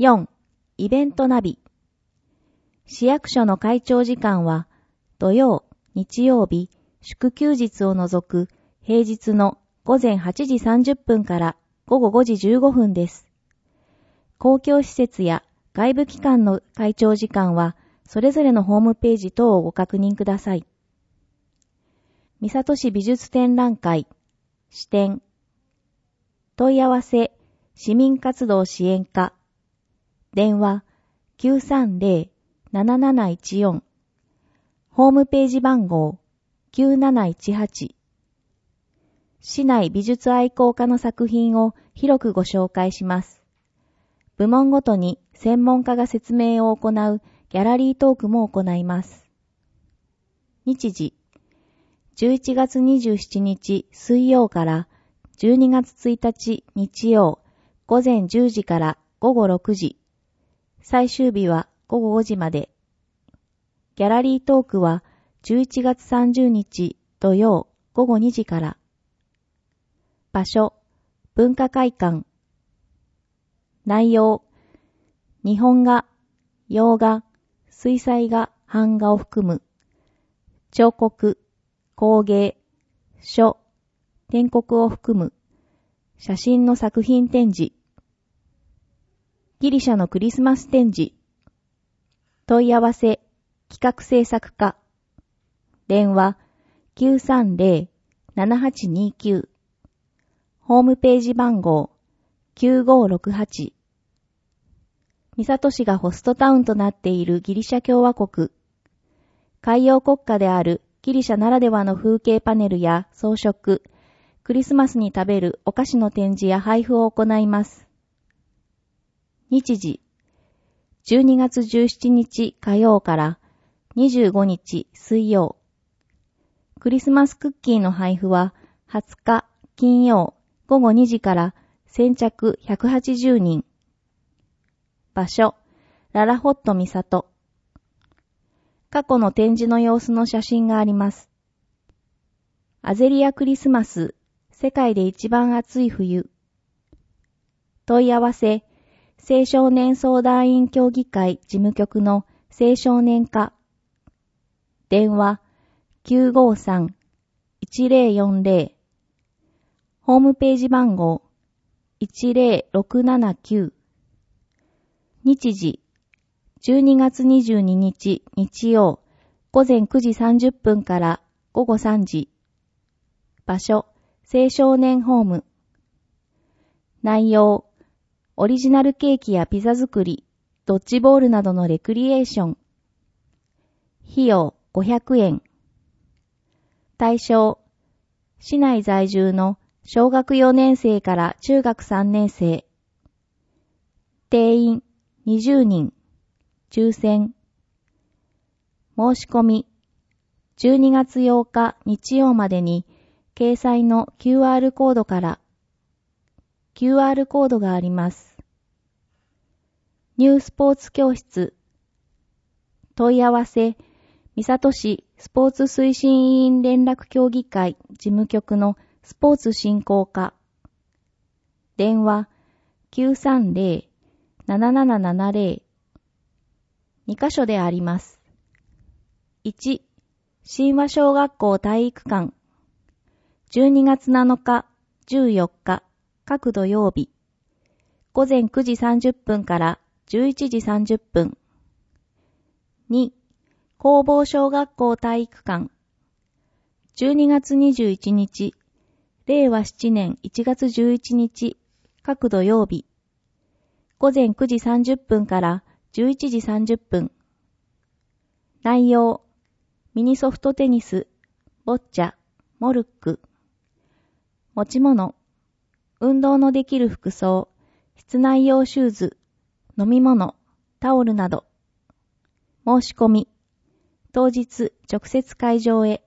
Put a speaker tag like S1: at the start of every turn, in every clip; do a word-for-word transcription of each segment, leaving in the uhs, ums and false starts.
S1: よん. イベントナビ。市役所の開庁時間は土曜、日曜日、祝休日を除く平日のごぜんはちじさんじゅっぷんからごごごじじゅうごふんです。公共施設や外部機関の開庁時間はそれぞれのホームページ等をご確認ください。三郷市美術展覧会、支店。問い合わせ、市民活動支援課。電話、きゅうさんぜろ なななないちよん。ホームページ番号、きゅうなないちはち。市内美術愛好家の作品を広くご紹介します。部門ごとに専門家が説明を行うギャラリートークも行います。日時、じゅういちがつにじゅうしちにち水曜からじゅうにがつついたち日曜ごぜんじゅうじからごごろくじ。最終日はごごごじまで。ギャラリートークはじゅういちがつさんじゅうにち土曜ごごにじから。場所、文化会館。内容、日本画、洋画、水彩画、版画を含む彫刻、工芸、書、篆刻を含む写真の作品展示。ギリシャのクリスマス展示。問い合わせ、企画制作課。電話、きゅうさんぜろ ななはちにきゅう。ホームページ番号、きゅうごろくはち。三郷市がホストタウンとなっているギリシャ共和国。海洋国家であるギリシャならではの風景パネルや装飾、クリスマスに食べるお菓子の展示や配布を行います。日時、じゅうにがつじゅうしちにち火曜からにじゅうごにち水曜。クリスマスクッキーの配布ははつか金曜ごごにじから先着ひゃくはちじゅうにん。場所、ララホット三郷。過去の展示の様子の写真があります。アゼリアクリスマス、世界で一番暑い冬。問い合わせ、青少年相談員協議会事務局の青少年課。電話、きゅうごさん いちぜろよんぜろ。ホームページ番号、いちぜろろくななきゅう。日時、じゅうにがつにじゅうににち日曜、ごぜんくじさんじゅっぷんからごごさんじ。場所、青少年ホーム。内容、オリジナルケーキやピザ作り、ドッジボールなどのレクリエーション。費用ごひゃくえん。対象、市内在住の小学よねんせいから中学さんねんせい。定員にじゅうにん。抽選。申し込み、じゅうにがつようか日曜までに掲載の キューアール コードから。キューアール コードがあります。ニュースポーツ教室。問い合わせ、三郷市スポーツ推進委員連絡協議会事務局のスポーツ振興課。電話、きゅうさんぜろ ななななななぜろ。にかしょであります。いち. 神話小学校体育館。じゅうにがつなのか、じゅうよっか、各土曜日。ごぜんくじさんじゅっぷんからじゅういちじさんじゅっぷん。に. 工房小学校体育館。じゅうにがつにじゅういちにち、れいわななねんいちがつじゅういちにち、各土曜日。ごぜんくじさんじゅっぷんからじゅういちじさんじゅっぷん。内容、ミニソフトテニス、ボッチャ、モルック。持ち物、運動のできる服装、室内用シューズ、飲み物、タオルなど。申し込み、当日直接会場へ。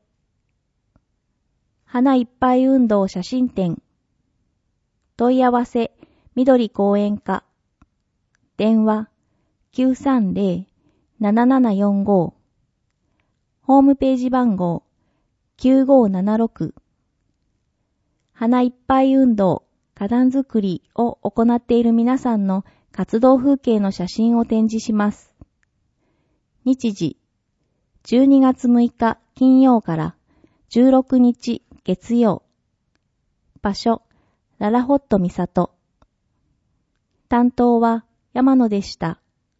S1: 花いっぱい運動写真展。問い合わせ、緑公園課。電話、きゅうさんぜろ ななななよんご。ホームページ番号、きゅうごななろく。花いっぱい運動、花壇作りを行っている皆さんの活動風景の写真を展示します。日時、じゅうにがつむいか金曜からじゅうろくにち月曜。場所、ララホット三郷。担当は山野でした。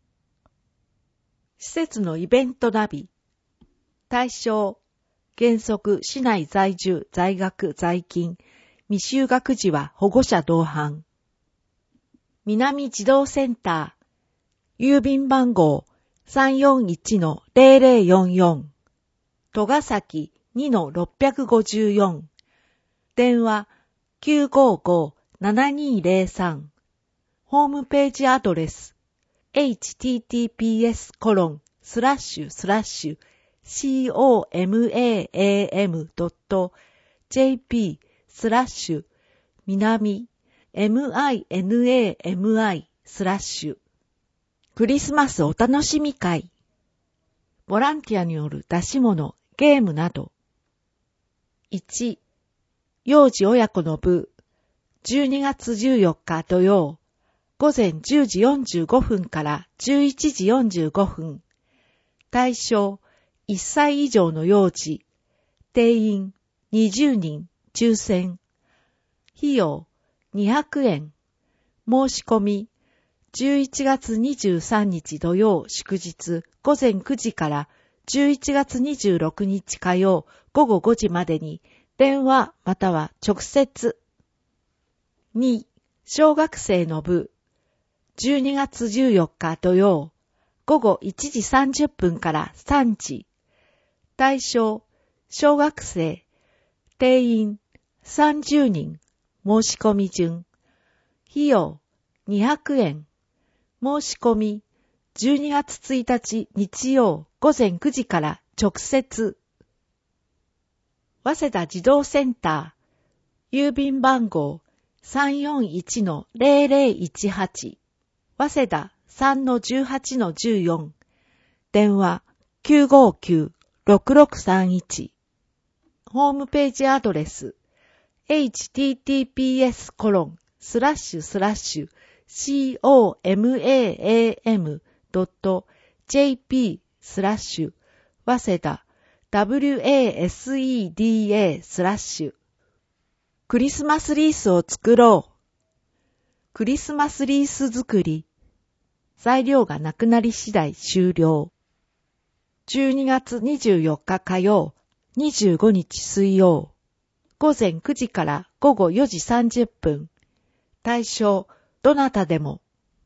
S2: 施設のイベントナビ。対象、原則市内在住、在学、在勤、未就学児は保護者同伴。南児童センター、郵便番号 さんよんいちのゼロゼロよんよん、戸ヶ崎 にのろっぴゃくごじゅうよん、電話 きゅうごご ななにゼロさん、ホームページアドレス エイチティーティーピーエスコロンスラッシュスラッシュ シーオーエムエーエーエムドットジェーピー スラッシュ南 ミナミ スラッシュクリスマスお楽しみ会、ボランティアによる出し物、ゲームなど。いち、幼児親子の部、じゅうにがつじゅうよっか土曜、午前じゅうじよんじゅうごふんからじゅういちじよんじゅうごふん。対象、いっさい以上の幼児。定員、にじゅうにん、抽選。費用、にひゃくえん。申し込み、じゅういちがつにじゅうさんにち土曜祝日午前くじからじゅういちがつにじゅうろくにち火曜午後ごじまでに電話または直接。に、小学生の部、じゅうにがつじゅうよっか土曜午後いちじさんじゅっぷんからさんじ。対象、小学生。定員、さんじゅうにん。申し込み順。費用、にひゃくえん。申し込み、じゅうにがつついたち日曜午前くじから直接。早稲田児童センター、郵便番号 さんよんいちのゼロゼロいちはち、早稲田 さんのじゅうはちのじゅうよん、電話 きゅうごきゅう ろくろくさんいち、ホームページアドレス エイチティーティーピーエスコロンスラッシュスラッシュ シーオーエムエーエーエムドットジェーピー スラッシュ早稲田 ダブリューエーエスイーディーエー スラッシュクリスマスリースを作ろう。クリスマスリース作り。材料がなくなり次第終了。じゅうにがつにじゅうよっか火曜、にじゅうごにち水曜。午前くじから午後よじさんじゅっぷん。対象、どなたでも。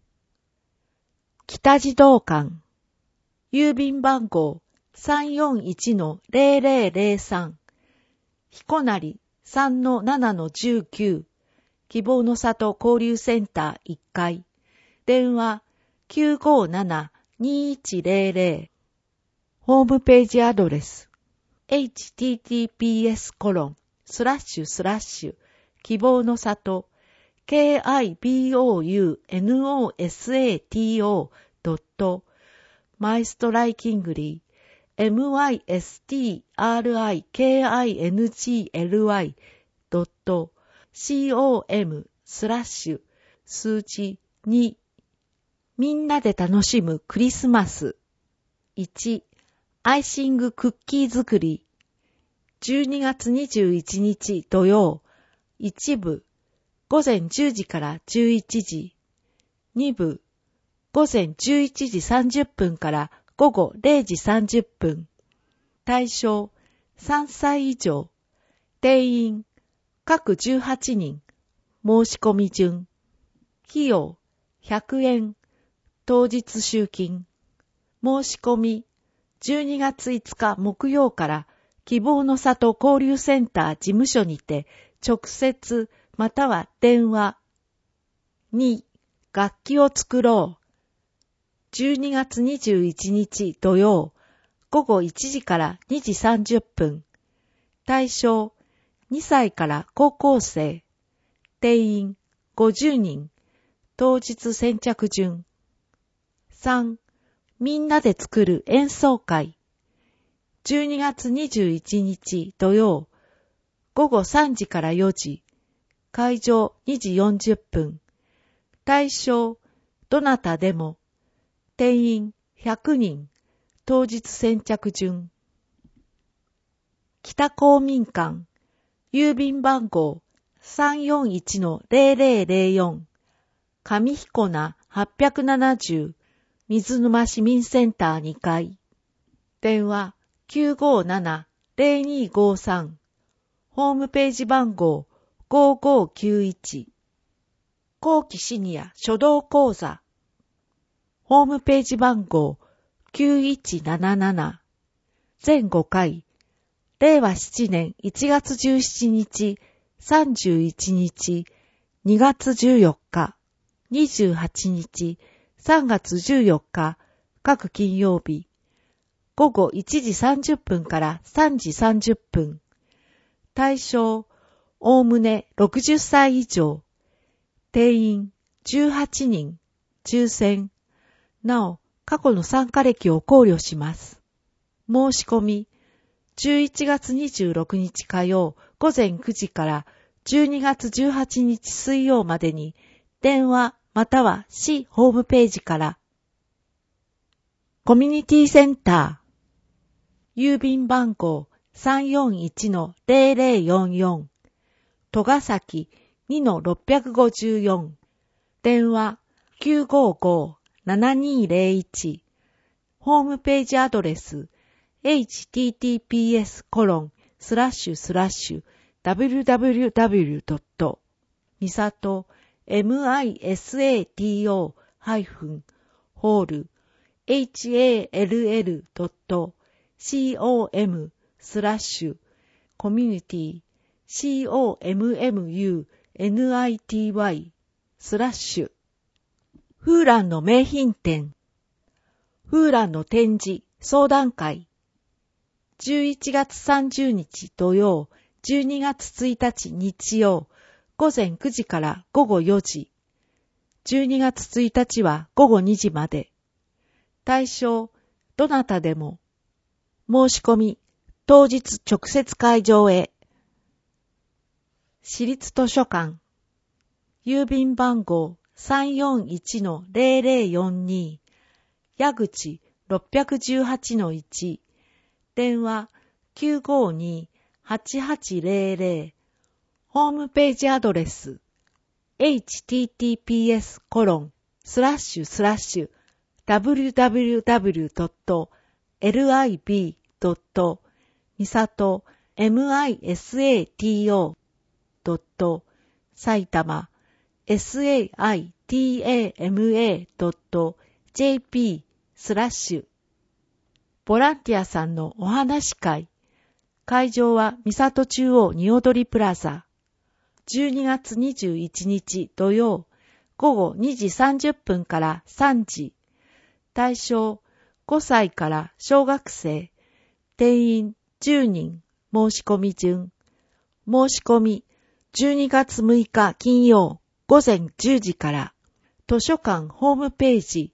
S2: 北児童館。郵便番号 さんよんいちのゼロゼロゼロさん。彦成 さんのななのじゅうきゅう。希望の里交流センターいっかい。電話 きゅうごなな にいちゼロゼロ。ホームページアドレス エイチティーティーピーエスコロンスラッシュスラッシュ希望の里 ケーアイビーオーユーエヌオーエスエーティーオー ドットマイストライキングリー エムワイエスティーアールアイケーアイエヌジーエルワイ ドットシーオーエム スラッシュ数字にみんなで楽しむクリスマス。いち、アイシングクッキー作り。じゅうにがつにじゅういちにち土曜、一部、午前じゅうじからじゅういちじ。二部、午前じゅういちじさんじゅっぷんから午後れいじさんじゅっぷん。対象、さんさい以上。定員、各じゅうはちにん。申し込み順。費用、ひゃくえん。当日集金。申し込み、じゅうにがついつか木曜から希望の里交流センター事務所にて直接または電話。に、楽器を作ろう。じゅうにがつにじゅういちにち土曜、午後いちじからにじさんじゅっぷん。対象、にさいから高校生。定員、ごじゅうにん。当日先着順。さん、みんなで作る演奏会。じゅうにがつにじゅういちにち土曜、午後さんじからよじ。会場にじよんじゅっぷん。対象、 どなたでも。定員ひゃくにん。当日先着順。北公民館。郵便番号 さんよんいちのゼロゼロゼロよん。上彦名はっぴゃくななじゅう。水沼市民センターにかい。電話きゅうごななゼロにごさん。ホームページ番号ごごきゅういち。後期シニア書道講座。ホームページ番号きゅういちなななな。全ごかい。れいわななねんいちがつじゅうしちにち、さんじゅういちにち、にがつじゅうよっか、にじゅうはちにち、さんがつじゅうよっか、各金曜日。ごごいちじさんじゅっぷんからさんじさんじゅっぷん。対象、おおむねろくじゅっさい以上。定員じゅうはちにん。抽選。なお、過去の参加歴を考慮します。申し込み。じゅういちがつにじゅうろくにち火曜午前くじからじゅうにがつじゅうはちにち水曜までに電話または市ホームページから。コミュニティセンター。郵便番号 さんよんいちのゼロゼロよんよん。戸ヶ崎 にのろっぴゃくごじゅうよん。電話きゅうごごななにゼロいち。ホームページアドレスエイチティーティーピーエスコロンスラッシュスラッシュダブリューダブリューダブリュードットミサトミサトハイフンホール エイチエーエルエルドットコム スラッシュコミュニティ コムムニティスラッシュフーランの名品店フーランの展示相談会じゅういちがつさんじゅうにち土曜、じゅうにがつついたち日曜、午前くじからごごよじ。じゅうにがつついたちはごごにじまで。対象、どなたでも。申し込み、当日直接会場へ。市立図書館。郵便番号 さんよんいちのゼロゼロよんに。矢口 ろっぴゃくじゅうはちのいち。電話きゅうごにはちはちゼロゼロ。ホームページアドレス エイチティーティーピーエスコロンスラッシュスラッシュダブリューダブリューダブリュードットエルアイビードットミサトドット埼玉 サイタマドットジェーピー スラッシュボランティアさんのお話会。会場は三郷中央におどりプラザ。じゅうにがつにじゅういちにち土曜、午後にじさんじゅっぷんからさんじ。対象ごさいから小学生。定員じゅうにん。申し込み順。申し込みじゅうにがつむいか金曜午前じゅうじから。図書館ホームページ。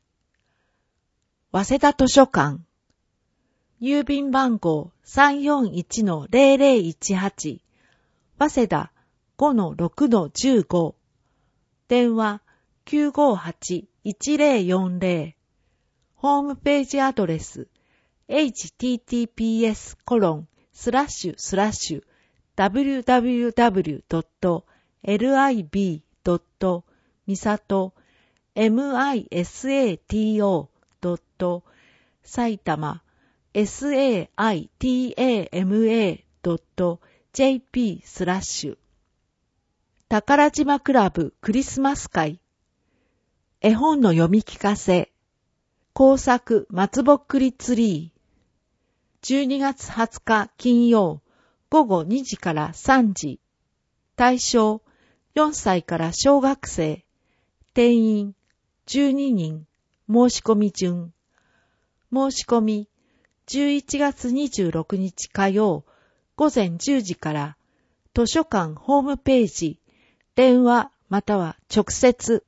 S2: 早稲田図書館。郵便番号 さんよんいちのゼロゼロいちはち。早稲田 ごのろくのじゅうご。電話きゅうごはちいちゼロよんゼロ。ホームページアドレス エイチティーティーピーエスコロンスラッシュスラッシュダブリューダブリューダブリュードットエルアイビードットミサトミサトドット埼玉サイタマドットジェーピー スラッシュ宝島クラブクリスマス会。絵本の読み聞かせ。工作松ぼっくりツリー。じゅうにがつはつか金曜午後にじからさんじ。対象よんさいから小学生。定員じゅうににん。申し込み順。申し込みじゅういちがつにじゅうろくにち火曜午前じゅうじから図書館ホームページ電話または直接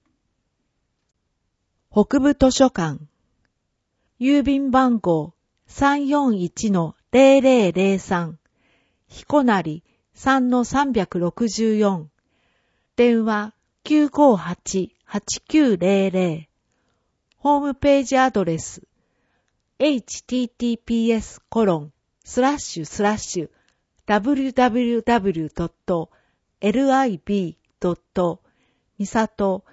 S2: 北部図書館郵便番号 さんよんいちのゼロゼロゼロさん 彦成 さんのさんびゃくろくじゅうよん電話きゅうごはちはちきゅうゼロゼロ。ホームページアドレス エイチティーティーピーエスコロンスラッシュスラッシュダブリューダブリューダブリュードットエルアイビードットミサト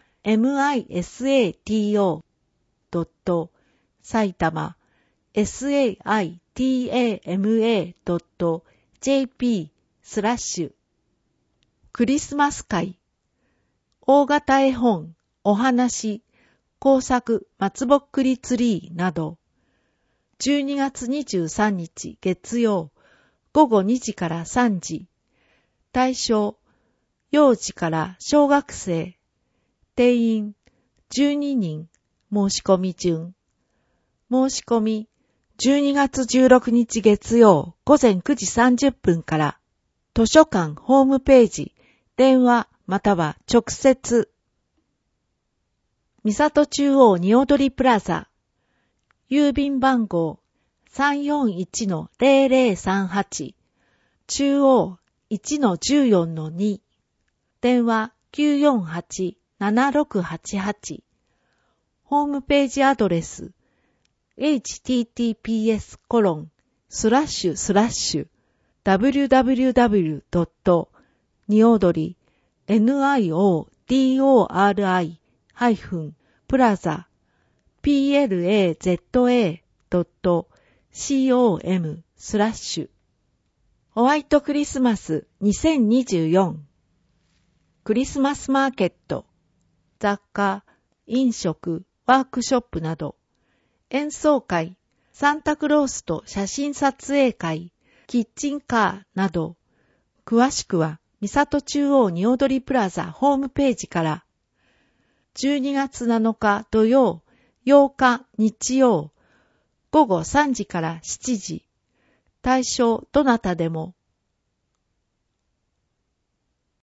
S2: ドット埼玉 サイタマ ドット ジェーピー スラッシュクリスマス会大型絵本お話工作松ぼっくりツリーなどじゅうにがつにじゅうさんにち月曜ごごにじからさんじ対象幼児から小学生定員じゅうににん申し込み順申し込みじゅうにがつじゅうろくにち月曜ごぜんくじさんじゅっぷんから図書館ホームページ電話または直接三郷中央におどりプラザ郵便番号 さんよんいちのゼロゼロさんはち 中央 いちのじゅうよんのに 電話きゅうよんはち ななろくはちはちホームページアドレス エイチティーティーピーエスコロンスラッシュスラッシュダブリューダブリューダブリュードットにおどりニオドリハイフンプラザプラザドットコムスラッシュホワイトクリスマスにせんにじゅうよんクリスマスマーケット雑貨飲食ワークショップなど演奏会サンタクロースと写真撮影会キッチンカーなど詳しくは三郷中央におどりプラザホームページからじゅうにがつなのか土曜ようか日曜ごごさんじからしちじ対象どなたでも